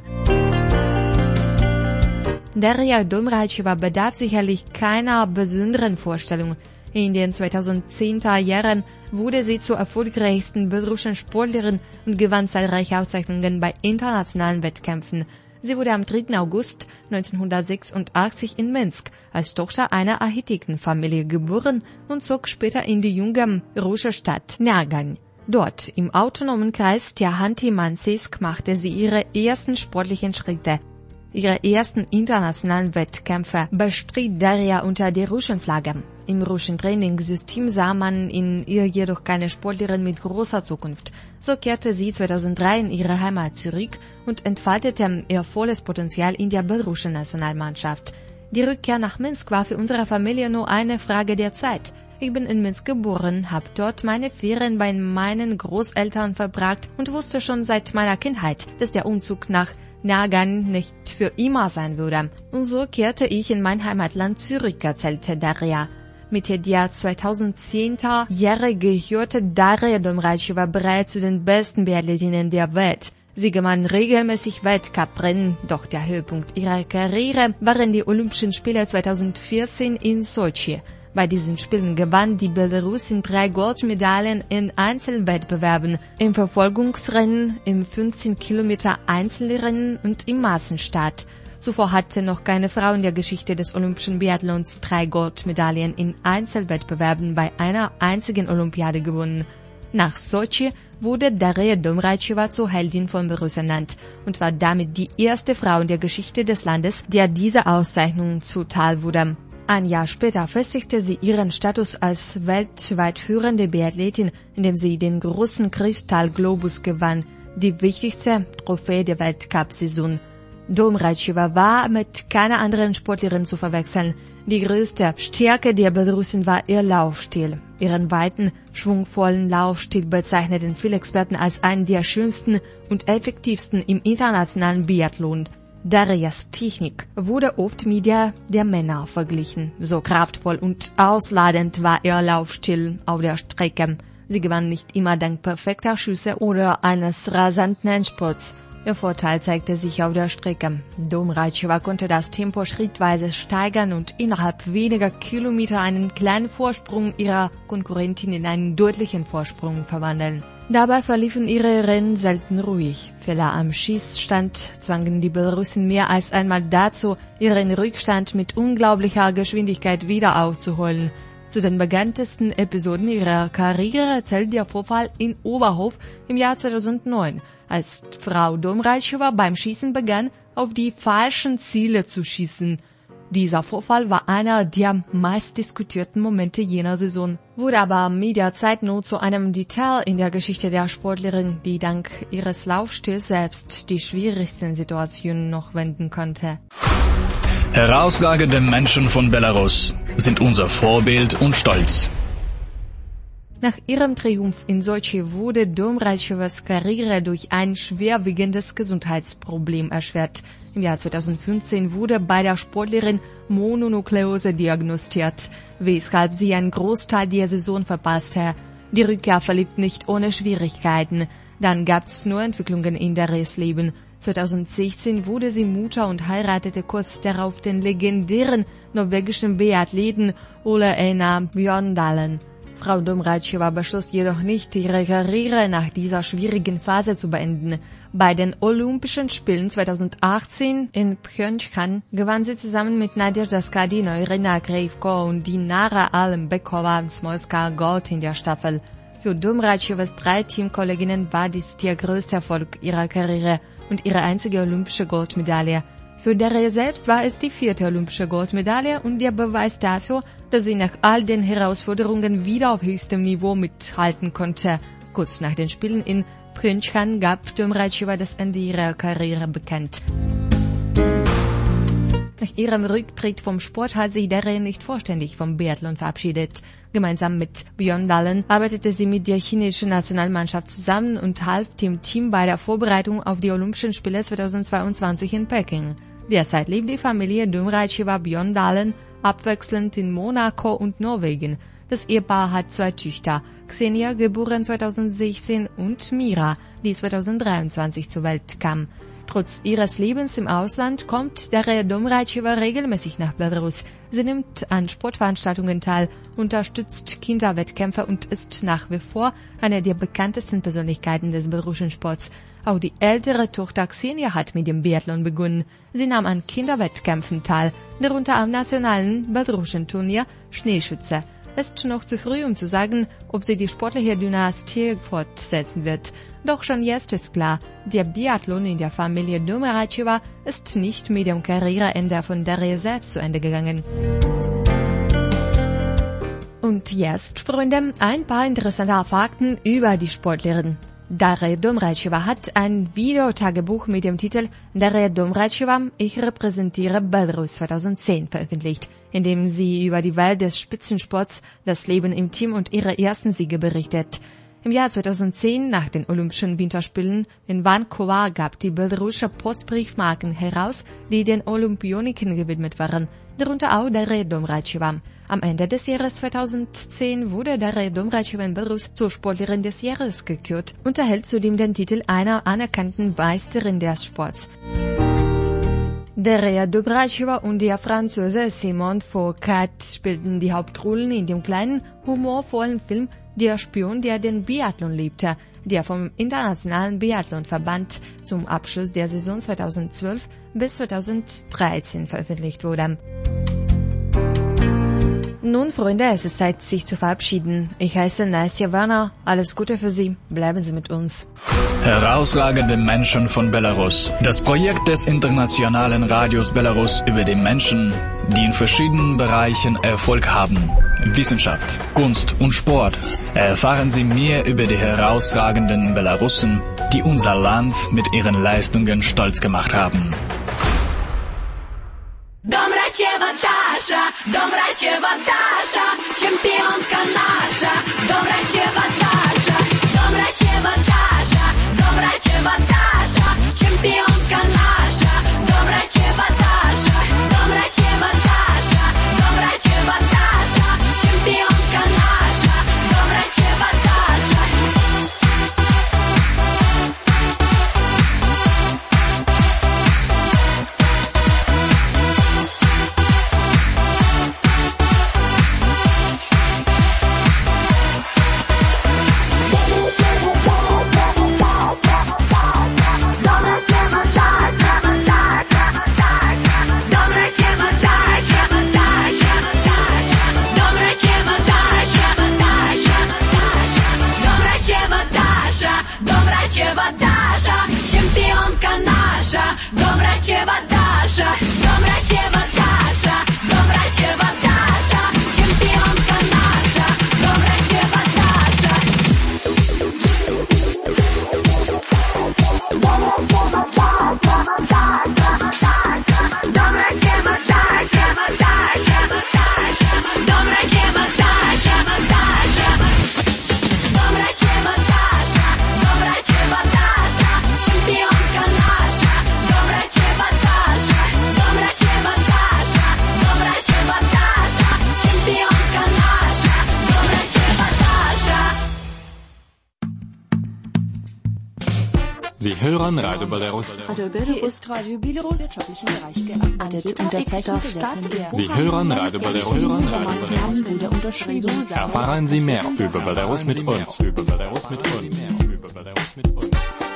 Daria Domracheva bedarf sicherlich keiner besonderen Vorstellung. In den zweitausendzehnter Jahren wurde sie zur erfolgreichsten belarussischen Sportlerin und gewann zahlreiche Auszeichnungen bei internationalen Wettkämpfen. Sie wurde am dritten August neunzehnhundertsechsundachtzig in Minsk als Tochter einer Architektenfamilie geboren und zog später in die junge russische Stadt Nergan. Dort, im autonomen Kreis der Khanty-Mansiysk, machte sie ihre ersten sportlichen Schritte. Ihre ersten internationalen Wettkämpfe bestritt Daria unter der russischen Flagge. Im russischen Trainingssystem sah man in ihr jedoch keine Sportlerin mit großer Zukunft. So kehrte sie zweitausenddrei in ihre Heimat zurück und entfaltete ihr volles Potenzial in der belarussischen Nationalmannschaft. Die Rückkehr nach Minsk war für unsere Familie nur eine Frage der Zeit. Ich bin in Minsk geboren, habe dort meine Ferien bei meinen Großeltern verbracht und wusste schon seit meiner Kindheit, dass der Umzug nach Nagano nicht für immer sein würde. Und so kehrte ich in mein Heimatland zurück, erzählte Daria. Mitte der zweitausendzehnter-Jahre gehörte Daria Domracheva bereits zu den besten Biathletinnen der Welt. Sie gewann regelmäßig Weltcuprennen, doch der Höhepunkt ihrer Karriere waren die Olympischen Spiele zweitausendvierzehn in Sochi. Bei diesen Spielen gewann die Belarusin drei Goldmedaillen in Einzelwettbewerben, im Verfolgungsrennen, im fünfzehn Kilometer Einzelrennen und im Massenstart. Zuvor hatte noch keine Frau in der Geschichte des olympischen Biathlons drei Goldmedaillen in Einzelwettbewerben bei einer einzigen Olympiade gewonnen. Nach Sochi wurde Daria Domracheva zur Heldin von Belarus ernannt und war damit die erste Frau in der Geschichte des Landes, der diese Auszeichnung zuteil wurde. Ein Jahr später festigte sie ihren Status als weltweit führende Biathletin, indem sie den großen Kristallglobus gewann, die wichtigste Trophäe der Weltcup-Saison. Domracheva war mit keiner anderen Sportlerin zu verwechseln. Die größte Stärke der Belarusin war ihr Laufstil. Ihren weiten, schwungvollen Laufstil bezeichneten viele Experten als einen der schönsten und effektivsten im internationalen Biathlon. Darias Technik wurde oft mit der der Männer verglichen. So kraftvoll und ausladend war ihr Laufstil auf der Strecke. Sie gewann nicht immer dank perfekter Schüsse oder eines rasanten Endspurts. Ihr Vorteil zeigte sich auf der Strecke. Domracheva konnte das Tempo schrittweise steigern und innerhalb weniger Kilometer einen kleinen Vorsprung ihrer Konkurrentin in einen deutlichen Vorsprung verwandeln. Dabei verliefen ihre Rennen selten ruhig. Fehler am Schießstand zwangen die Belarusin mehr als einmal dazu, ihren Rückstand mit unglaublicher Geschwindigkeit wieder aufzuholen. Zu den bekanntesten Episoden ihrer Karriere zählt der Vorfall in Oberhof im Jahr zweitausendneun, als Frau Domracheva beim Schießen begann, auf die falschen Ziele zu schießen. Dieser Vorfall war einer der meistdiskutierten Momente jener Saison, wurde aber mit der Zeit nur zu einem Detail in der Geschichte der Sportlerin, die dank ihres Laufstils selbst die schwierigsten Situationen noch wenden konnte. Herausragende Menschen von Belarus sind unser Vorbild und Stolz. Nach ihrem Triumph in Sochi wurde Domrachevas Karriere durch ein schwerwiegendes Gesundheitsproblem erschwert. Im Jahr zweitausendfünfzehn wurde bei der Sportlerin Mononukleose diagnostiziert, weshalb sie einen Großteil der Saison verpasste. Die Rückkehr verlief nicht ohne Schwierigkeiten. Dann gab's nur Entwicklungen in Darias Leben. zweitausendsechzehn wurde sie Mutter und heiratete kurz darauf den legendären norwegischen Biathleten Ole Einar Bjørndalen. Frau Domracheva beschloss jedoch nicht, ihre Karriere nach dieser schwierigen Phase zu beenden. Bei den Olympischen Spielen zweitausendachtzehn in Pyeongchang gewann sie zusammen mit Nadezhda Skardina, Irina Krejko und Dinara Alembekova-Smolska Gold in der Staffel. Für Domrachevas drei Teamkolleginnen war dies der größte Erfolg ihrer Karriere und ihre einzige olympische Goldmedaille. Für Daria selbst war es die vierte olympische Goldmedaille und der Beweis dafür, dass sie nach all den Herausforderungen wieder auf höchstem Niveau mithalten konnte. Kurz nach den Spielen in Pyeongchang gab Domracheva das Ende ihrer Karriere bekannt. Nach ihrem Rücktritt vom Sport hat sich Daria nicht vollständig vom Biathlon verabschiedet. Gemeinsam mit Bjørndalen arbeitete sie mit der chinesischen Nationalmannschaft zusammen und half dem Team bei der Vorbereitung auf die Olympischen Spiele zweitausendzweiundzwanzig in Peking. Derzeit lebt die Familie Domracheva-Bjørndalen abwechselnd in Monaco und Norwegen. Das Ehepaar hat zwei Töchter, Xenia, geboren zweitausendsechzehn, und Mira, die zweitausenddreiundzwanzig zur Welt kam. Trotz ihres Lebens im Ausland kommt Daria Domracheva regelmäßig nach Belarus. Sie nimmt an Sportveranstaltungen teil, unterstützt Kinderwettkämpfe und ist nach wie vor eine der bekanntesten Persönlichkeiten des belarussischen Sports. Auch die ältere Tochter Xenia hat mit dem Biathlon begonnen. Sie nahm an Kinderwettkämpfen teil, darunter am nationalen belarussischen Turnier Schneeschütze. Es ist noch zu früh, um zu sagen, ob sie die sportliche Dynastie fortsetzen wird. Doch schon jetzt ist klar, Der Biathlon in der Familie Domracheva ist nicht mit dem Karriereende von Darja selbst zu Ende gegangen. Und jetzt, Freunde, ein paar interessante Fakten über die Sportlerin. Darja Domracheva hat ein Videotagebuch mit dem Titel Darja Domracheva, ich repräsentiere Belarus zweitausendzehn veröffentlicht, in dem sie über die Welt des Spitzensports, das Leben im Team und ihre ersten Siege berichtet. Im Jahr zweitausendzehn, nach den Olympischen Winterspielen in Vancouver, gab die belarussische Post Briefmarken heraus, die den Olympioniken gewidmet waren, darunter auch Darja Domracheva. Am Ende des Jahres zweitausendzehn wurde Darja Domracheva in Belarus zur Sportlerin des Jahres gekürt und erhält zudem den Titel einer anerkannten Meisterin des Sports. Darja Domracheva und der Franzose Simon Foucault spielten die Hauptrollen in dem kleinen, humorvollen Film Der Spion, der den Biathlon liebte, der vom Internationalen Biathlonverband zum Abschluss der Saison zweitausendzwölf bis zweitausenddreizehn veröffentlicht wurde. Nun, Freunde, es ist Zeit, sich zu verabschieden. Ich heiße Nasja Werner. Alles Gute für Sie. Bleiben Sie mit uns. Herausragende Menschen von Belarus. Das Projekt des Internationalen Radios Belarus über die Menschen, die in verschiedenen Bereichen Erfolg haben. Wissenschaft, Kunst und Sport. Erfahren Sie mehr über die herausragenden Belarussen, die unser Land mit ihren Leistungen stolz gemacht haben. Домрачева Даша, Домрачева Даша, чемпионка наша. Домрачева Даша, Домрачева Даша, Домрачева Даша, чемпионка наша. Домрачева Даша, Домрачева Даша, Домрачева Даша, чемпионка наша. Домрачева Даша. Домрачева Даша, чемпионка наша. Домрачева Даша, Домрачева Даша, Домрачева Даша, чемпионка наша. Домрачева Даша. Домрачева Sie hören Radio Belarus. Hier ist Radio Belarus wirtschaftlichen Bereich gearbeitet. Unterzeichner Staat. Sie hören Radio Belarus. Maßnahmen wurde unterschrieben. Erfahren Sie mehr über Belarus mit uns. Über Belarus mit uns. Über Belarus mit uns.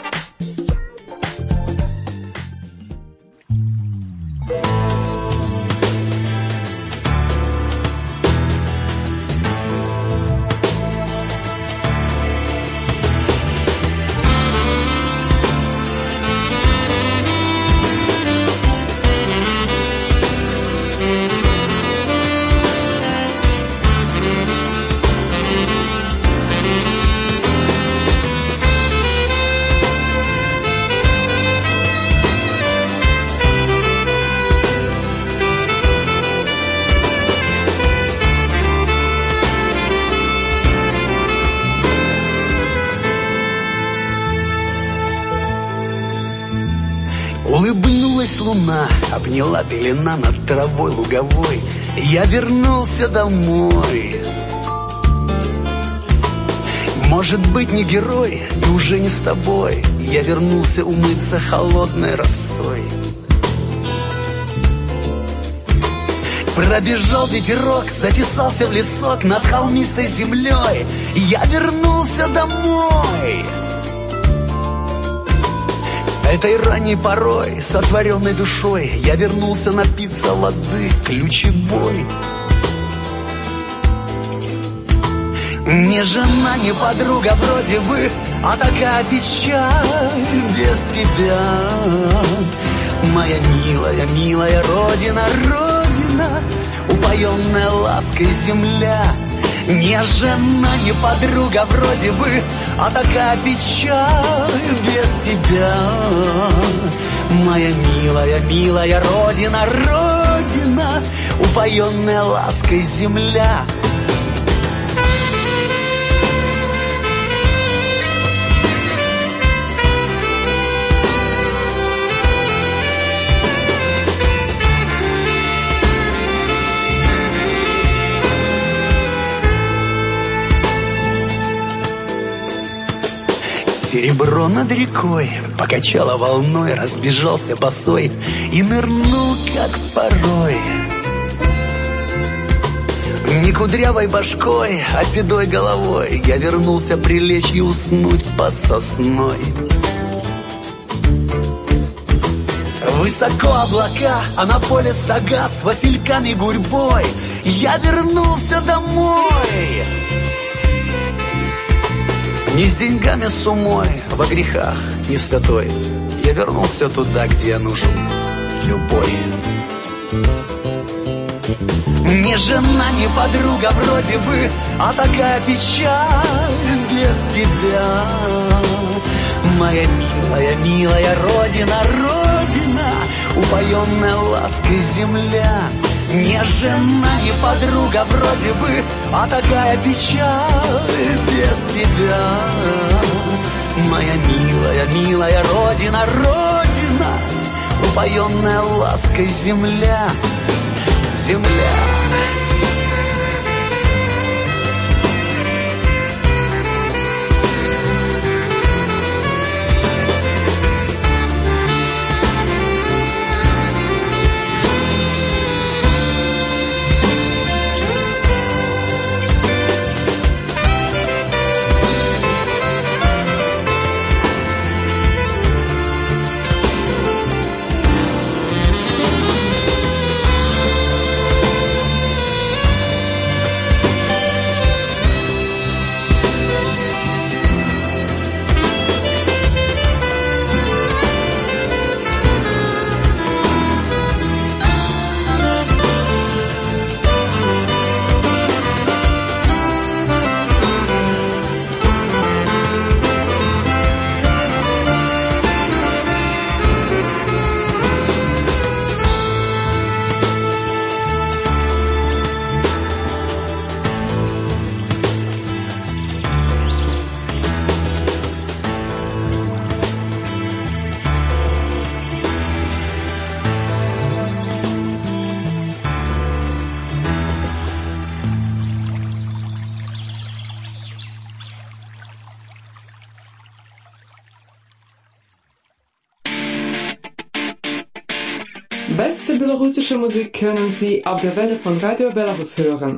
Улыбнулась луна, обняла пелена над травой луговой. Я вернулся домой. Может быть, не герой, и уже не с тобой. Я вернулся умыться холодной росой. Пробежал ветерок, затесался в лесок над холмистой землей. Я вернулся домой. Этой ранней порой, сотворенной душой, я вернулся напиться воды ключевой. Не жена, не подруга вроде бы, а такая печаль без тебя. Моя милая, милая Родина, Родина, упоенная лаской земля. Не жена, не подруга вроде бы, а такая печаль без тебя. Моя милая, милая Родина, Родина, упоенная лаской земля. Серебро над рекой покачало волной, разбежался босой и нырнул, как порой. Не кудрявой башкой, а седой головой я вернулся прилечь и уснуть под сосной. Высоко облака, а на поле стога с васильками гурьбой я вернулся домой. Не с деньгами, с умой, во грехах, не с татой. Я вернулся туда, где я нужен, любой. Не жена, не подруга вроде бы, а такая печаль без тебя. Моя милая, милая Родина, Родина, упоенная лаской земля. Не жена, не подруга вроде бы, а такая печаль без тебя. Моя милая, милая Родина, Родина, упоенная лаской земля. Земля. Beste belarussische Musik können Sie auf der Welle von Radio Belarus hören.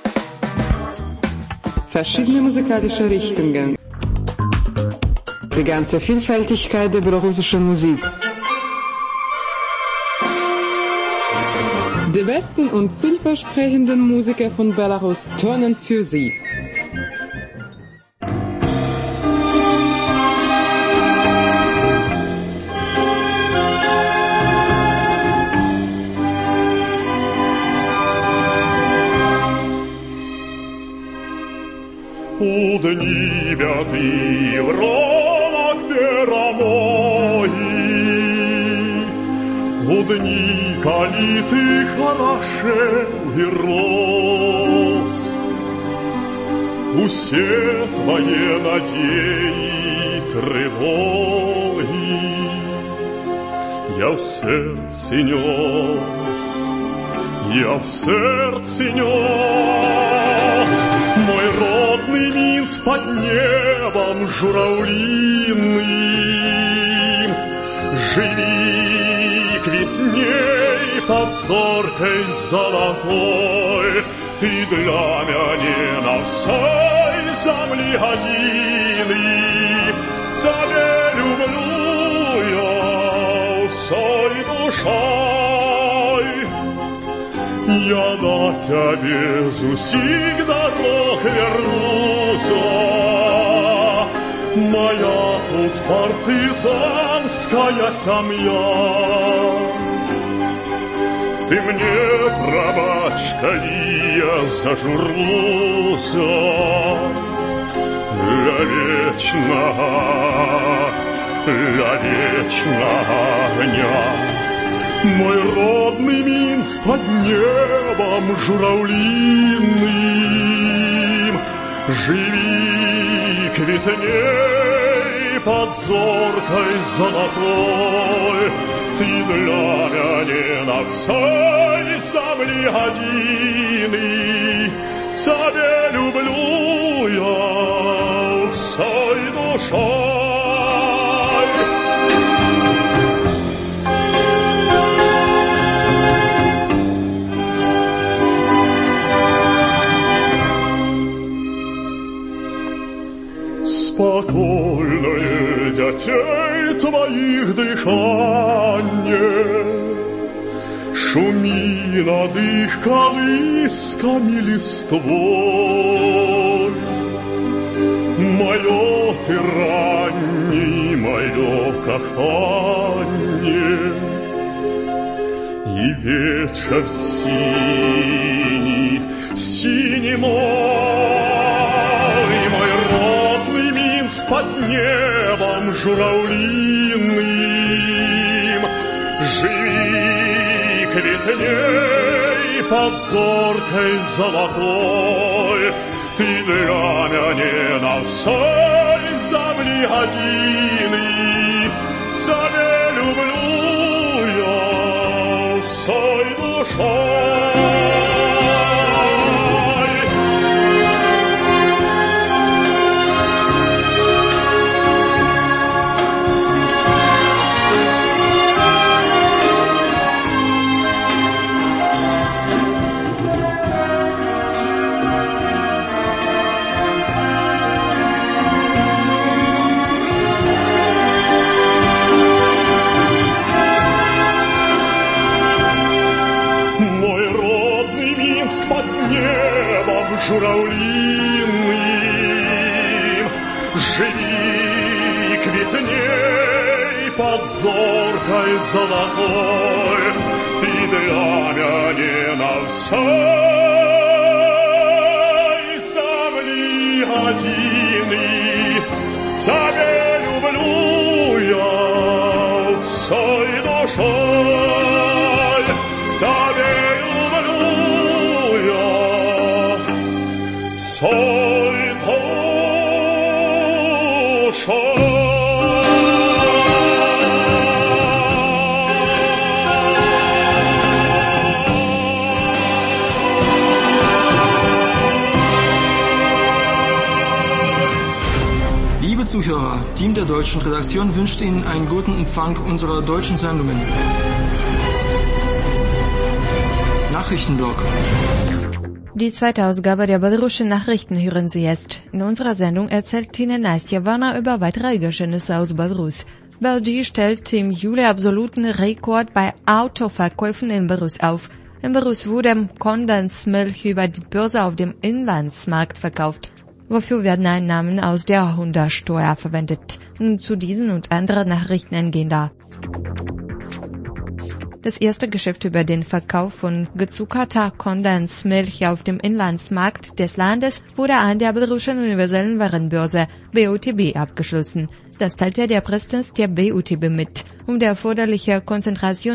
Verschiedene musikalische Richtungen. Die ganze Vielfältigkeit der belarussischen Musik. Die besten und vielversprechenden Musiker von Belarus turnen für Sie. У дні п'ятий в ромах перамогі, у дні, калі ти хорошев і рос, усе твоє надії, тривоги я в серці нес, я в серці нес. Мой родный Минск под небом журавлиным, живи, квітней под зоркой золотой. Ты для меня на всей земле одиный, тебя люблю я всей душой. Я до тебя з усіх дорог верну, моя тут партизанская семья. Ты мне, пробачка, и я зажурлуся для вечного, для вечного огня. Мой родный Минск под небом журавлиным, живи, квітней под зоркой золотой. Ты для меня на всей земле одиный, Тебя люблю я всей душой. Спокойное детей твоих дыхание, шуми над их колысками листвой. Мое ты раннее, мое каханье, и вечер синий, синий мой, мой родный Минск под небом журавлиным, живи, квітней под зоркой золотой. Ты для меня на всей земле одиный, Тебя люблю я всей душой. Под небом журавлиным, живи, квітней под зоркой золотой. Ты для меня на всей земле одиный, Тебя люблю я всей душой. Тебя всей душой. Liebe Zuhörer, Team der deutschen Redaktion wünscht Ihnen einen guten Empfang unserer deutschen Sendungen. Nachrichtenblock. Die zweite Ausgabe der belarussischen Nachrichten hören Sie jetzt. In unserer Sendung erzählt Ihnen Nastja Warner über weitere Geschehnisse aus Belarus. Belgie stellt im Juli absoluten Rekord bei Autoverkäufen in Belarus auf. In Belarus wurde Kondensmilch über die Börse auf dem Inlandsmarkt verkauft. Wofür werden Einnahmen aus der Hundertsteuer verwendet? Nun zu diesen und anderen Nachrichten eingehender. Das erste Geschäft über den Verkauf von gezuckerter Kondensmilch auf dem Inlandsmarkt des Landes wurde an der belarussischen universellen Warenbörse B U T B abgeschlossen. Das teilte der Präsident der B U T B mit. Um die erforderliche Konzentration